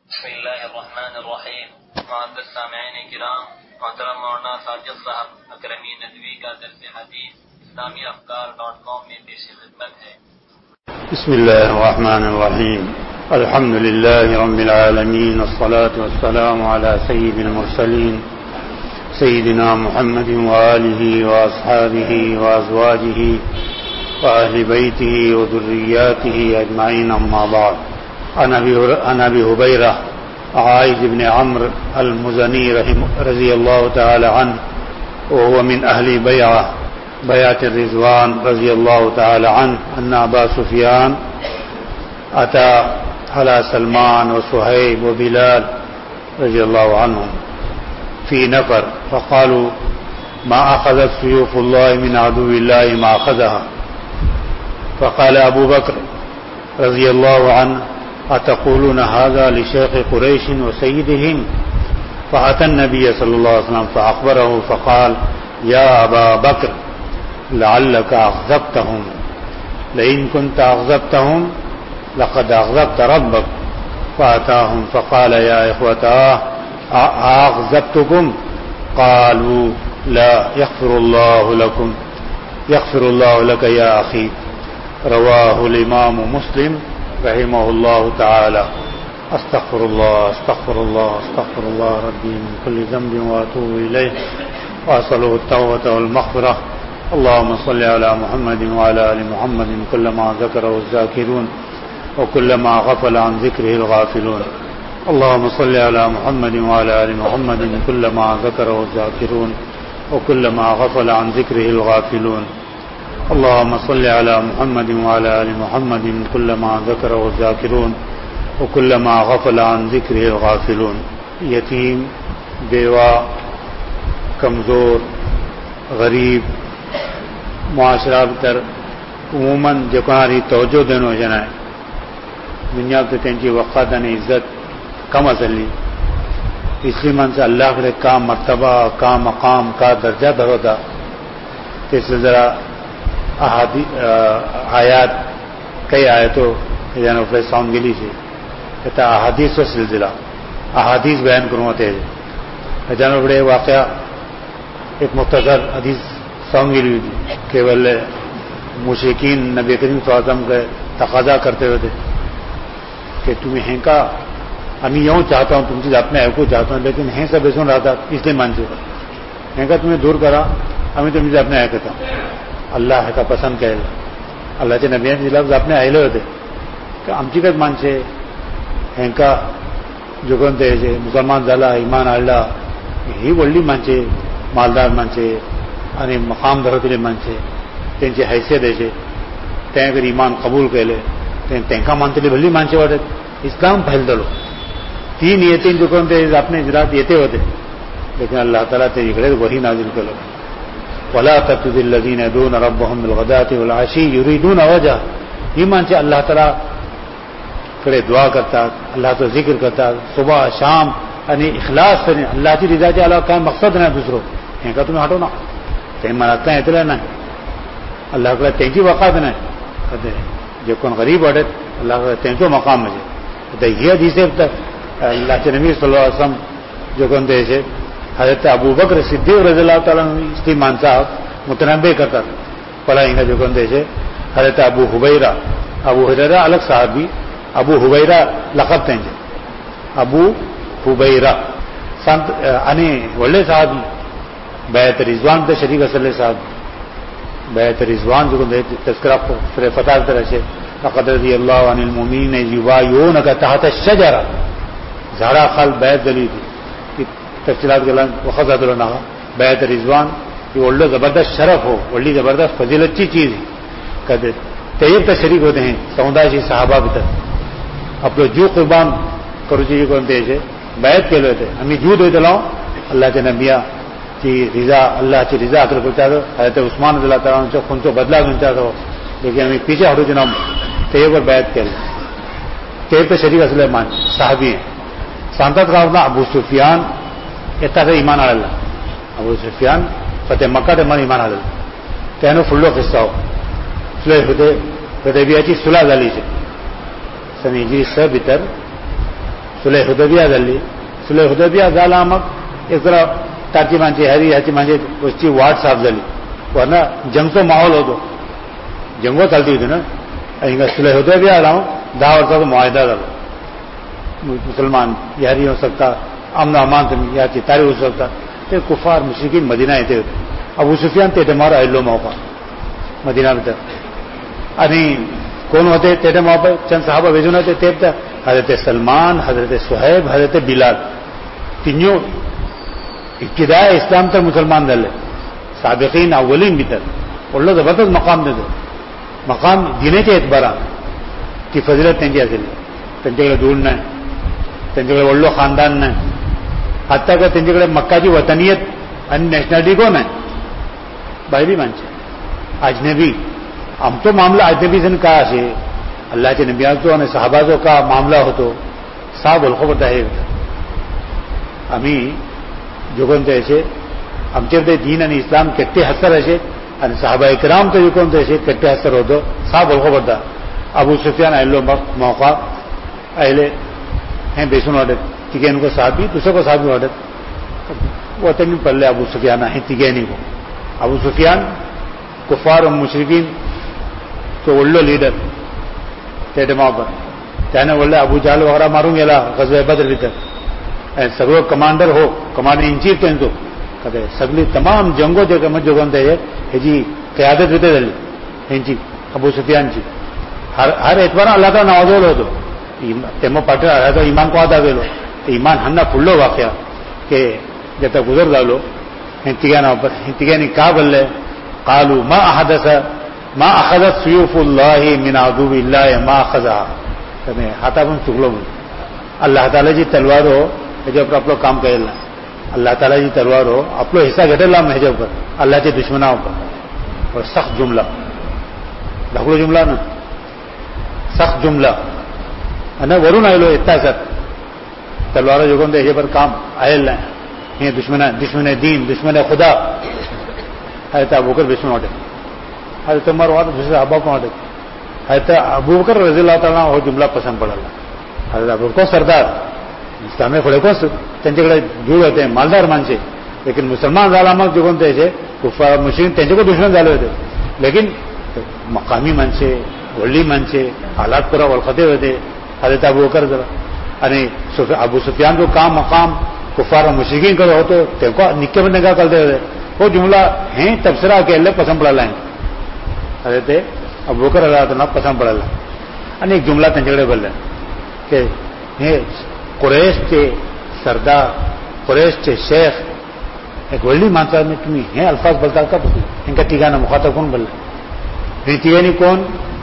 بسم اللہ الرحمن الرحیم. معزز سامعین کرام، محترم مولانا ساجد صاحب اکرمی ندوی کا درس حدیث اسلامی افکار.com میں پیش خدمت ہے. بسم اللہ الرحمن الرحیم. الحمد للہ رب العالمین، والصلاة والسلام علی سید المرسلین سیدنا محمد وآلہ واصحابہ وازواجہ وأهل بيته وذرياته أجمعين. أما بعد، عن أبي هبيرة عائذ بن عمرو المزني رضي الله تعالى عنه، وهو من أهل بيعة الرضوان رضي الله تعالى عنه، أن أبا سفيان أتى على سلمان وصهيب وبلال رضي الله عنهم في نفر، فقالوا: ما أخذت سيوف الله من عدو الله ما أخذها. فقال أبو بكر رضي الله عنه: أتقولون هذا لشيخ قريش وسيدهم؟ فأتى النبي صلى الله عليه وسلم فأخبره فقال: يا أبا بكر لعلك أغضبتهم، لئن كنت أغضبتهم لقد أغضبت ربك. فأتاهم فقال: يا إخوة أغضبتكم؟ قالوا: لا. يغفر الله لك يا أخي. رواہ الامام مسلم رحمہ اللہ تعالی. استغفر اللہ ربی من كل ذنب واتوب الیہ واسألہ التوبة والمغفرة. اللهم صل على محمد وعلى آل محمد كلما ذكره الذاكرون وكلما غفل عن ذكره الغافلون. اللهم صل على محمد وعلى آل محمد كلما ذكره الذاكرون وكلما غفل عن ذكره الغافلون. اللهم صل على محمد وعلى آل محمد كلما ذكره الذاكرون وكلما غفل عن ذكره الغافلون. یتیم، بیوہ، کمزور، غریب معاشرہ بتر عموماً جکاری توجہ دینو جنائے دنیا تو تینچی وقت نے عزت کم اصلی، اس لیے من سے اللہ کے کا مرتبہ، کا مقام، کا درجہ دھروتا. اس سے ذرا آیات کئی آیتوں ساؤنڈ گلی سے کہتا احادیث و سلسلہ احادیث بیان کروں ہوتے ہیں جانو بڑے واقعہ. ایک مختصر حدیث ساؤنڈ گلی ہوئی تھی کہ بولے مشرکین نبی کریم صلی اللہ علیہ وسلم کے تقاضا کرتے ہوئے تھے کہ تمہیں ہیں کا ہمیں یوں چاہتا ہوں، تم سے اپنے آپ کو چاہتا ہوں، لیکن ہیں سب سن رہا تھا اس لیے مان سے ہیں کا تمہیں دور کرا، ہمیں تم سے اپنے آیا کہتا اللہ کا پسند کہے اللہ کے نبی لفظ اپنے آئے ہوتے کہ آمچیکت مانچے ہینکا جگنتے مسلمان زالا ایمان آلہ ہی ولی مانچے مالدار مانچے आणि مقام دھرتلے مانچے त्यांची حیثیت ہے تین اگر ایمان قبول کہلے تینکا مانتلے بھلی مانچے واٹے اسلام پھیل دلو تین یہ جگنتے اپنے اجرات یہ ہوتے، لیکن اللہ تعالیٰ تے اکڑے وہی نازل کرو. ولا تطرد الذين يدعون ربهم بالغداة والعشي يريدون وجهه. ایمان سے اللہ تعالیٰ کھڑے دعا کرتا، اللہ تو ذکر کرتا صبح شام، یعنی اخلاص سے اللہ کی رضا کے علاوہ کوئی مقصد نہ دوسروں ہیں کا تمہیں ہٹو نا تین مناتا ہے اطلاع نہ اللہ تعالیٰ تینکی وقات نہ کہتے ہیں جو کون غریب اٹھے اللہ تعالیٰ تینکو مقام مجھے یہ حدیث اللہ کے نبی صلی اللہ علیہ وسلم جو کون دے سے حضرت ابو بکر صدیق رضی اللہ تعالیٰ استیمان صاحب متنبع کرتا پڑھا ان کا جو کندے سے حضرت ابو حبیرہ الگ صحابی ابو حبیرہ لقب تھے ابو حبیرہ سنت یعنی وڑے صحابی بیعت رضوان تے شریف اصل صاحب بیعت رضوان جو کندے تذکرہ سورہ فتح طرح سے لقد رضی اللہ عن المؤمنین یبایعونک تحت الشجرہ زہرا خال بیعت دلی تھی تفصیلات کے وقت اللہ بیعت رضوان یہ وڑلو زبردست شرف ہو، وڑلی زبردست فضیلت کی چیز ہے کہتے طیب تک شریک ہوتے ہیں سموداشی صحابہ بھی تک اپنے جو قربان کرو چیزیں کو سے بیعت کے لیے تھے ہمیں جو دے دلاؤں اللہ کے نبیہ کی رضا، اللہ کی رضا کر کو چاہتے حضرت عثمان رضی اللہ تعالیٰ سے خون کو بدلا کرنا چاہتا ہو، لیکن ہمیں پیچھے ہٹو جناب طیب اور بیعت کے لیے طیب تک شریک اصل مان صحابی ہیں. سانتا کا ابو سفیان اتنا سے ایمان اللہ ابو سفیان فتح مکہ تے من ایمان اللہ تینوں فلو قصہ ہو صلح حدیبیہ کی صلح دلی سے سنیجی سے بتر सुले हुदबिया जाल्ली. सुले हुदबिया जाला मग एक जरा ताची माणसे ह्याची माणसे वरची वाट साफ झाली. वरना जंगचो माहोल होतो, जंगो चालती होती ना. हिंगा सुले हुदबिया लावून 10 वर्षाचा मुआयदा झाला. मुसलमान यारी हो सकता, अमन अमान तुम्ही याची तारीख होऊ शकता. ते कुफार मुश्रिकीन मदिना येते होते. अबू सुफियान ते टायमार आयल्लो मौका मदिना भितर. आणि कोण होते ते टायमार चंद साहबा वेचून होते. ते हजरत सलमान, हजरत सुहैब, हजरत बिलाल तिन्यो इब्तिदा इस्लाम तर मुसलमान झाले. साबिकीन अव्वलीन भितर व्हडलो जबरदस्त मकाम देतो. मकाम दिनेच्या एतबारान ती फजिलत त्यांची आशिल्ली. त्यांच्याकडे दूर नाही, त्यांच्याकडे व्हडलो खानदान नाही, हाता का त्यांच्याकडे मक्काची वतनियत आणि नॅशनॅलिटी कोण आहे, भायली माणसे अजनबी. आमचो मामला अजनबीजन का असे अल्लाहच्या नबियाचो आणि साहबाचो का मामला होतो सा बोलखो पडटा. हे आम्ही जोगोनते असे आमचे ते दीन आणि इस्लाम केट्टे हस्तर असे आणि साहबा इकराम तो युकोनते असे केट्टे हस्तर होतो सा बोलखो पडटा. अबू सुफियान आयल्लो मौका आयले हें बेसून वाटत तिघेन को साहबी दुसरे को साहबी वाटत वतनी पडले अबू सुफियान हे तिघेनी को. अबू सुफियान कुफार और मुशरिकीन तो व्हडलो लीडर त्या टायमार. त्याने व्हडले अबू जहल वगैरे मारून गेला गजवे बद्र भितर. सगळो कमांडर हो, कमांडर इन चीफ तेंचो कदे सगळी तमाम जंगो जे मत जोगन ते हेजी क़यादत भितर जाली हेंची अबू सुफियानची. हर एतबारा अल्लाह ताला नावाजवलो होतो. तेमो पाटील हाजो इमान को अदा केलो. ते इमान हांना फुडलो वाक्या के जेता गुजर जालो हे तिघांनी का बोलले कालू मा अखदत सुयूफुल्लाहि मिन अदुविल्लाहि मा अखज़हा. તમે હાથા પણ ચૂકલો અલ્લાહ તાલાજી તલવારો હેજા ઉપર આપણો કામ કરેલા. અલ્લાહ તાલાજી તલવારો આપણો હિસ્સા ઘટેલા હેજા ઉપર અલ્લાહથી દુશ્મના ઉપર. और सख्त जुमला ढाकलो जुमला ना सख्त जुमला અને વરુણ આવેલો ઇત્તાસર તલવારો જોગોન હેજા પર કામ આયેલા હે દુશ્મને દીન દુશ્મને ખુદા હૈતા અબુ બકર બેસનો વાટે હૈ તમારો વાત દુસરા અબા પણ વાટે હૈતા અબુ બકર રઝિયલ્લાહુ તાઆલા हो जुमला पसंद पडला. हजरत अबू बकर सरदार इस्लामे फळे कोण त्यांच्याकडे जुळ होते मालदार माणसे. लेकिन मुसलमान झाला मग जोगोन त्याचे कुफार मुश्रिक त्यांच्याकडे दुश्मन झाले होते. लेकिन मकामी माणसे व्हडली माणसे हालात पुरा वळखते होते हजरत अबू बकर आणि अबू सुफियान जो काम मकाम कुफार मुश्रिकीन कडे होतो तेव्हा निक्के पण का कळते होते. हो जुमला हे तबसरा केले पसंद पडायला आहे हजरत अबू बकर रज़ियल्लाहु पसंद पडायला. आणि एक जुमला त्यांच्याकडे बोलला की हे कुरैशचे सरदार कुरैशचे शेख एक व्हडली माणसाने तुम्ही हे अल्फाज बोलता का हेंका तिघांना मुखातब कोण बोलला. हे तिघांनी कोण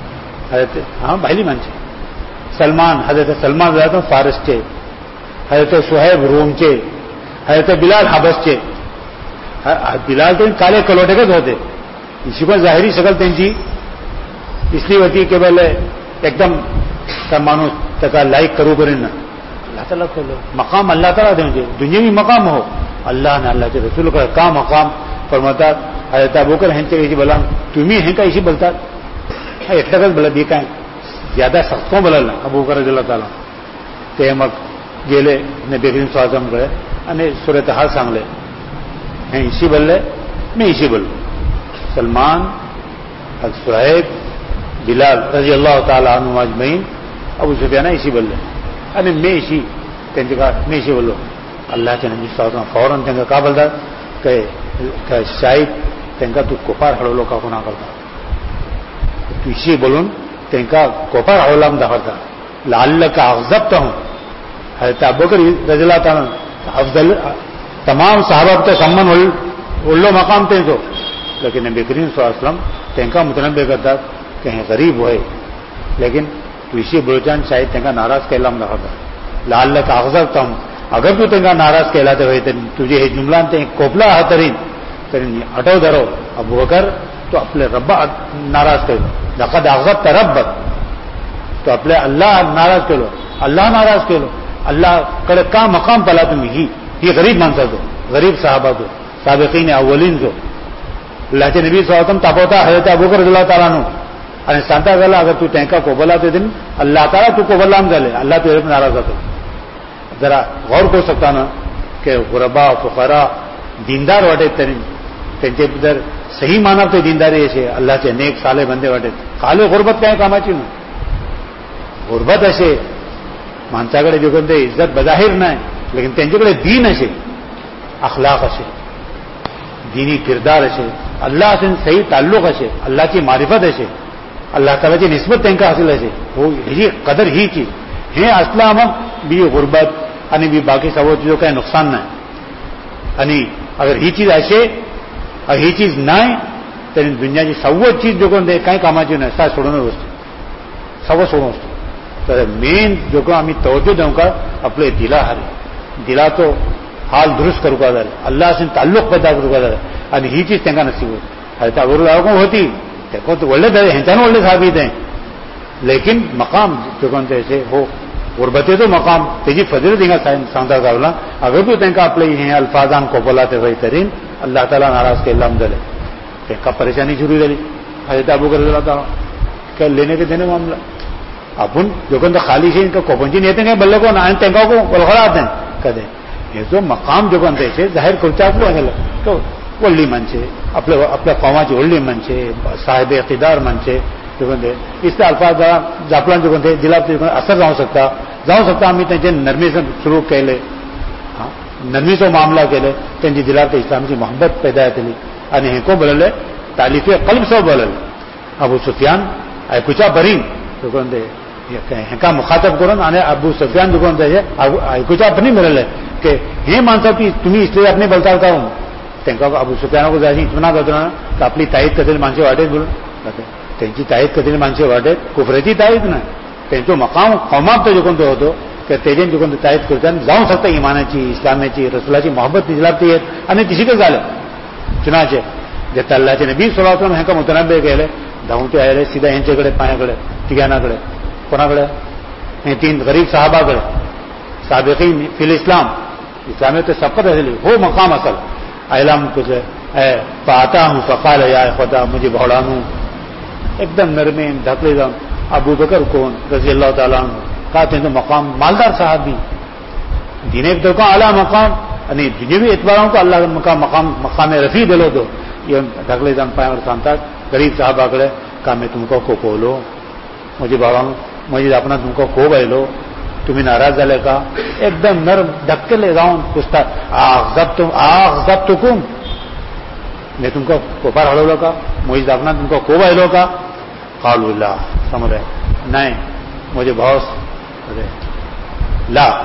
हा भायली माणसे. सलमान हजरत सलमान जातो फारसचे, हजरत सुहैब रोमचे, हजरत बिलाल हाबसचे. बिलाल तो काले कलोटेकच होते. इशी पण जाहिरी शकल त्यांची इसली होती की बोले एकदम त्या माणूस त्याचा लाईक करू करेन ना अल्लाह ताला खोलो मकाम अल्लाह ताला देंगे दुनियावी मकाम हो अल्लाह ने अल्लाहचे रसूल का मकाम फरमातात. हजरत अबू बकर ह्यांच्याशी बोला तुम्ही हे का इशी बोलतात एकटाकच बोलत हे काय ज्यादा सख्त बोलायला अबू बकर रज़ियल्लाहु ताआला. ते मग गेले नबी करीम सल्लल्लाहु अलैहि वसल्लमकडे आणि सूरत हाल सांगले हे इशी बोलले मी इशी बोललो. सलमान सुहैब बिलाल रज़ियल्लाहु ताआला अन्हु अजमईन अबू सुफियान इशी बोलले आणि मी इशी त्यांच्या मी इशी बोललो. अल्लाहच्या नबी सल्लल्लाहु अलैहि वसल्लम फौरन त्यांना का बोलतात की शाहीद त्यांना तू कोपार हळवलो का कोणा करता तू इशी बोलून त्यांना कोपार हळवला दाखवता लअल्लका अग़ज़बतहुम. हज़रत अबू बकर रज़ियल्लाहु ताआला अफजल तमाम सहाबा तो सम्मान उल्लो मकाम तेंचो. लेकिन नबी करीम सल्लल्लाहु अलैहि वसल्लम त्यांना मुतनब्बे करतात की हे गरीब होय लेकिन तू इशी बोलचान शायद त्यांना नाराज केला दाखवता लअल्लका अग़ज़बतहुम. अगर तू त्यांना नाराज केला तर होय तुझे हे जुमला ते कोपला हा तरी हटव धरो अबू बकर तो आपले रब्बा नाराज केलो लक़द अग़ज़बत रब्बक तो आपले अल्लाह नाराज केलो अल्लाह नाराज केलो. अल्लाहकडे का मकाम पाला तुम्ही ही गरीब माणसाचो गरीब साहबाचो साबिकीन अव्वलीनचो. अल्लाहचे नबी सल्लल्लाहु अलैहि वसल्लम तापवता हजरत अबू बकर रज़ियल्लाहु ताआला नु आणि सांगता गेला अगर तू त्यांना कोबला ते दिन अल्लाह ताला तू कोबलाम झाले अल्लाह तुझे नाराज जातो. ذرا غور کو سکتا نا کہ غربا فقرا دیندار واٹے त्यांचे जर सही मानव ते दीनदारी असे अल्लाहचे नेक साले बंदे वाटेत काले गुरबत काय कामाची ना गुरबत असे माणसाकडे जे कोणते इज्जत बजाहीर नाही लेकिन त्यांच्याकडे दीन असे अखलाक असे दीनी किरदार असे अल्लाह असे सही ताल्लुक असे अल्लाहची मारिफत असे अल्लाह तालाची निस्बत त्यांना असेल असे हो ही कदर ही चीज हे असला मग बी गुरबत आणि बी बाकी सर्व चीजो काही नुकसान नाही आणि अगर ही चीज असे ही चीज नाही तरी दुनियाची सर्व चीज जो कोणते काही कामाची नाही सा सोडून वस्तू सर्व सोडून वस्तू तर मेन जो को आम्ही तवज्जो देऊ का आपले दिला हरे दिला तो हाल दुरुस्त करू का झालं अल्लाह असून ताल्लुक पैदा करू का झालं आणि ही चीज त्यांना नसीब होती अरे त्या गुरु लावून होती त्या कोणतं ಒಳ್ಳೆ ह्यांच्यानं ಒಳ್ಳೆ साबित आहे लेकिन मकाम जो कोणते असे हो गुरबतेचो मकाम त्याची फजिलत हिंगा सांगता गावला अगर तू त्यांना आपले हे अल्फाजान कोपला ते वय तरीन अल्लाह ताला नाराज केला झाले त्यांना परेशानी शुरू झाली हजरत अबू बकर क्या लेने के देने मामला आपण जो कोणतं खाली से इनका कोपंची नेते काय बल्ले कोण आणि त्यांना को ओळखळात कदे हे जो मकाम जो कोणते जाहीर करता आपलं गेलं तो ಒಳ್ಳಿ ಮನುಷ್ಯ आपल्या कौमाची ಒಳ್ಳಿ ಮನುಷ್ಯ साहेब इक़्तिदार मनुष्य जो कोणते इससे अल्फाज जापलां जो कोणते दिला असर जाऊ शकता आम्ही त्यांचे नरमीचं सुरू केले नरमीचो मामला केले त्यांची दिलार ते इस्लामची मोहब्बत पैदा केली आणि हे को बोलले तालिफे कल्ब सो बोलले अबू सुफियान ऐकूच्या बरी जो कोणते हेका मुखातब करून आणि अबू सुफियान जो कोणते ऐकूच्या बरी मिळले की हे माणसं की तुम्ही इसलिए अपने बोलता होता त्यांना अबू सुफियान को जायची इतमना करतो ना तर आपली ताईत कधीली माणसे वाटेत बोलून त्यांची ताईत कधीली माणसे वाटेत कुफऱ्याची ताईत नाही त्यांचा मकाम कौमात जो कोणतो होतो की तेजेन जो कोणतं ताईत करतात जाऊ शकता इमानाची इस्लामाची रसुलाची मोहब्बत निजलाबती येत आणि तिशीकच झालं चुनाचे जे तल्लाचे नबी सल्लल्लाहु अलैहि वसल्लम ह्यांका मुतनब्बे केले धावते आले सीधा यांच्याकडे पायाकडे तिघांनाकडे कोणाकडे हे 3 गरीब साहबाकडे साबिकीन फिल इस्लामी तो शपथ असली हो मकाम असल ऐलाम कुछ पाता हूं फकाल या खुदा मुझे भौड़ानू एकदम नरमेन ढकले जाऊन अबू बकर कौन रजी अल्लाह ताला का त्यांचं मकाम मालदार साहबी दिने तो का आला मकाम आणि दुनियावी एतबारों को अल्लाह मकाम रफी दिलो तो ये ढकले जाऊन पायावर सांगतात गरीब साहबाकडे का मैं तुमको को बोलो मुझे भौड़ानू मुझे अपना तुमको खो गयलो तुम्ही नाराज झाले का एकदम नरम धक्केले जाऊन पुसतात आग तुकुम मैं तुमको कोपार हळवलं का मुझे अपना तुमको खो गयलो का कालुल्ला समझ रहे नहीं मुझे बहुत ला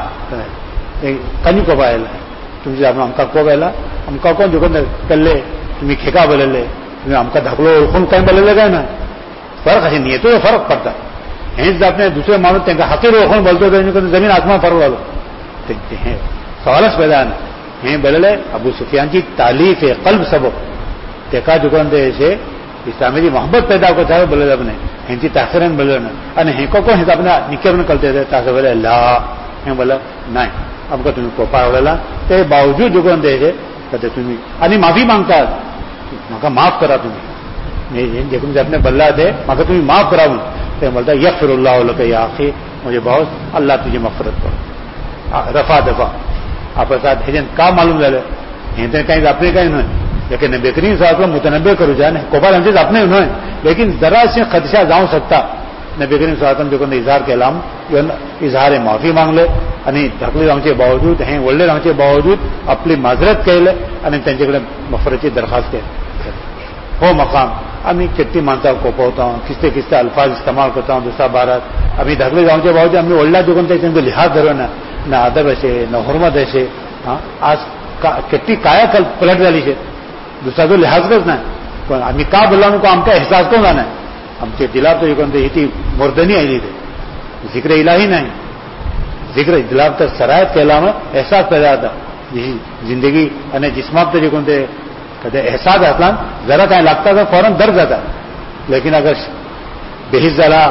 कनी को पायला तुमचे आपण आमका को पायला आमका कोण जुकून कल्ले तुम्ही खेका बोलले तुम्ही आमका धकलो ओळखून काय बोलले काय ना फरक असे नाही येतो फरक पडता हेच आपले दुसरे माणूस त्यांना हाकीर ओळखून बोलतो जमीन आसमान फरक झालो हे सवालच पैदा हे बोलले अबू सुफियानची तालीफ आहे कल्ब सबक तेका जुकून ते इस्लामी मोहब्बत पैदा करता है बोले अपने ह्यांची ताखिरन बोलले ना आणि हे को हे अपने निकेबन करते थे तासे बोले ला हे बोला नाही आमका तुम्ही कोपा आवडला ते बावजूद जुकून द्यायचे तर तुम्ही आणि माफी मागतात माका माफ करा तुम्ही जे तुम्ही अपने बोलला थे माका तुम्ही माफ करा म्हणून ते बोलता यगफिरुल्लाहु लका या अखी मुझे बहुत अल्लाह तुझी मगफरत कर रफा दफा आपल्या साथ हेजन का मालूम झालं हे तर काही आपले काही नाही लेकिन नबी करीम सल्लल्लाहु अलैहि वसल्लम मुतनब्बे करू जाए कोपाल हमसे अपने नहीं लेकिन जरा से खदशा जाऊ सकता नबी करीम सल्लल्लाहु अलैहि वसल्लम जो इजहार केला इजहार माफी मागले आणि ढकले जाऊचे बावजूद हे वडले जाऊचे बावजूद आपली माजरत केले आणि त्यांच्याकडे मगफरतची दरखास्त केली हो मकाम आम्ही चिट्टी मानता कोपवता किस्ते अल्फाज इस्तेमाल करता हूँ दूसरा भारत आम्ही ढकले जाऊचे बावजूद आम्ही वडला जुगून त्यांचं लिहाज धरो ना अदब असे न हुरमत असे आज किट्टी काया पलट झाली છે दुसरा जो लिहाजच नाही पण आम्ही का बोलला को आमका एहसास कोण नाही आमचे दिलाब तो कोणते ही मोर्दनी आली ते जिक्र इलाही नाही जिक्र दिलाब तर सरायत केला मग एहसास पैदा होता जिंदगी आणि जिस्मात जे कोणते कधी एहसास असला जरा काय लागता तर फौरन दर्द जाता लेकिन अगर बेहिस झाला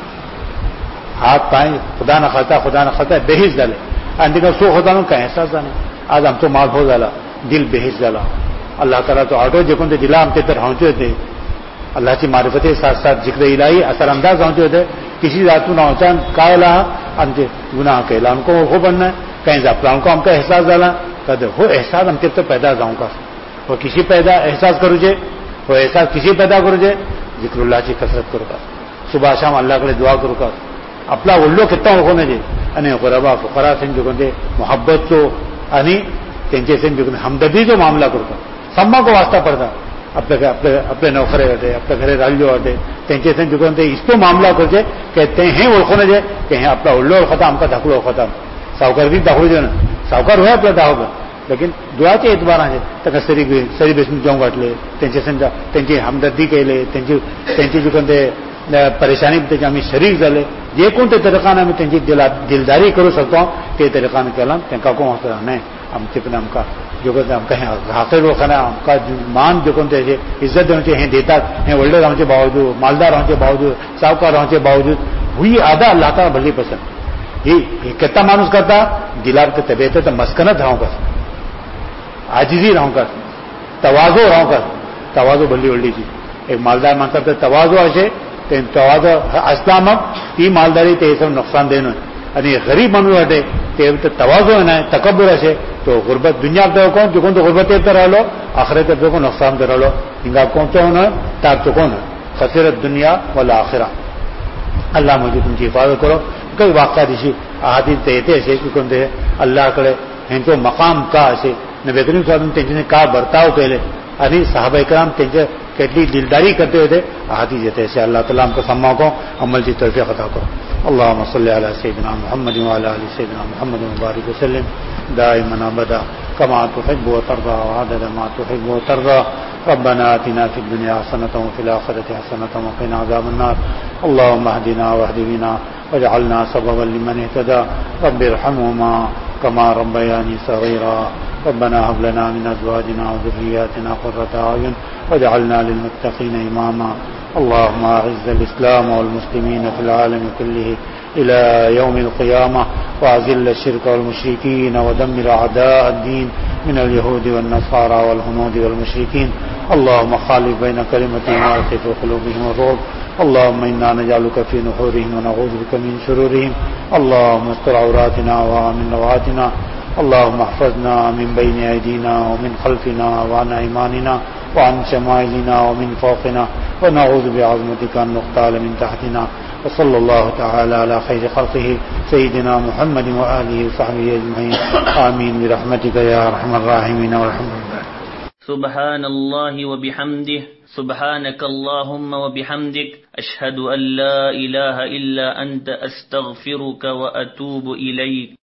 हात पाय खुदा न खाता बेहिस झाले आणि तिकडे सुख होता मग काय एहसास झाला आज आमचा मालभोव झाला दिल बेहिस झाला अल्लाह ताला तो ऑटो जे कोणते दिला आमचे तर राहूचे होते अल्लाहची मारिफते साथ साथ जिक्र इलाही असर अंदाज राहूचे होते किसी जातून राहूच्या कायला आणि ते गुन्हा केला उनको हो बनना کہیں زپلان کو ہم کا احساس ڈالا کہتے وہ احساس ہم کے تو پیدا جاؤں کا وہ کسی پیدا احساس کرو جے وہ احساس کسی پیدا کرو جے ذکر اللہ کی کثرت کرو کا صبح شام اللہ کے دعا کرو کا اپنا اولو کتنا ہو نے جے انہیں غربا فقرا سے جو کہتے محبت تو انی تینچے سے جو ہمدردی جو معاملہ کرو کا سما کو واسطہ پڑتا اپنے نوکرے ہوتے اپنے گھر راجو ہوتے تینچے سے جو کہتے اس کو معاملہ کرتے کہتے ہیں وہ نے جے کہ اپنا اولو ختم ہم کا دھکڑو ختم ساؤکر بھی داخل جو نا ساؤکر ہوا اپنا داخل لیکن دعا کے اعتبار ہے تک سری بیس میں جاؤں گاٹ لے تینچے ہمدردی کے لے تینچے جو کہتے پریشانی تے ہمیں شریک ڈالے یہ کون تے طریقہ نے ہمیں تینچی دلداری کرو سکتا ہوں کہ طریقہ نے کہلام تینکا کو وہاں نہیں ہم چپنے ہم کا جو کہتے ہیں ہم کہیں حاصل وہ کھانا ہم کا مان جو کہتے ہیں عزت دینا چاہیے دیتا ہیں ولڈر ہونے کے باوجود مالدار ہونے کے باوجود ساؤکار ہونے کے باوجود ہوئی آدھا اللہ تعالیٰ بھلی پسند یہ کتنا مانوس کرتا دلار کے طبیعت ہے تو مسکنت رہوں گا عاجزی رہوں گا توازو رہوں گا توازو بھلی ولڈی چیز ایک مالدار مانتا ہے توازو ایسے توازو اسلام تی مالداری تے سب نقصان دینا یعنی غریب منو ہٹے تے توازو ہے نا تکبر ایسے تو غربت دنیا دے کون جو کون تو غربت تے رہ لو آخرت تے کو نقصان دے رہ لو انگا کون تو ہونا تاب تو کون خسرت دنیا والآخرہ اللہ مجھے تم کی حفاظت کرو کئی واقعہ دیشی احادیث دیتے ایسے کہ کون دے اللہ کرے ہیں تو مقام کا ایسے نبی کریم صلی اللہ علیہ وسلم تینچے نے کہا برتاؤ پہلے یعنی صحابہ کرام تینچے کتنی دلداری کرتے ہوئے تھے احادیث دیتے ایسے اللہ تعالیٰ ہم کو سما کو عمل کی توفیق عطا کرو اللهم صل على سيدنا محمد وعلى ال سيدنا محمد وبارك وسلم دائما ابدا كما تحب وترضى وعدد ما تحب وترضى ربنا آتنا في الدنيا حسنة وفي الآخرة حسنة وقنا عذاب النار اللهم اهدنا واهد بنا واجعلنا سببا لمن اهتدى رب ارحمهما كما ربياني صغيرا ربنا هب لنا من ازواجنا وذرياتنا قرة اعين واجعلنا للمتقين اماما اللهم اعز الاسلام والمسلمين في العالم كله الى يوم القيامة واذل الشرك والمشركين ودمر اعداء الدين من اليهود والنصارى والهنود والمشركين اللهم خالف بين كلمتهم والق في قلوبهم الرعب اللهم انا نجعلك في نحورهم ونعوذ بك من شرورهم اللهم استر عوراتنا وامن روعاتنا اللهم احفظنا من بين ايدينا ومن خلفنا وعن ايماننا وعن شمائلنا ومن فوقنا ونعوذ بعظمتك ان نغتال من تحتنا وصلى الله تعالى على خير خلقه سيدنا محمد وآله وصحبه اجمعين آمين برحمتك يا ارحم الراحمين والحمد لله سبحان الله وبحمده سبحانك اللهم وبحمدك أشهد أن لا إله إلا أنت أستغفرك وأتوب إليك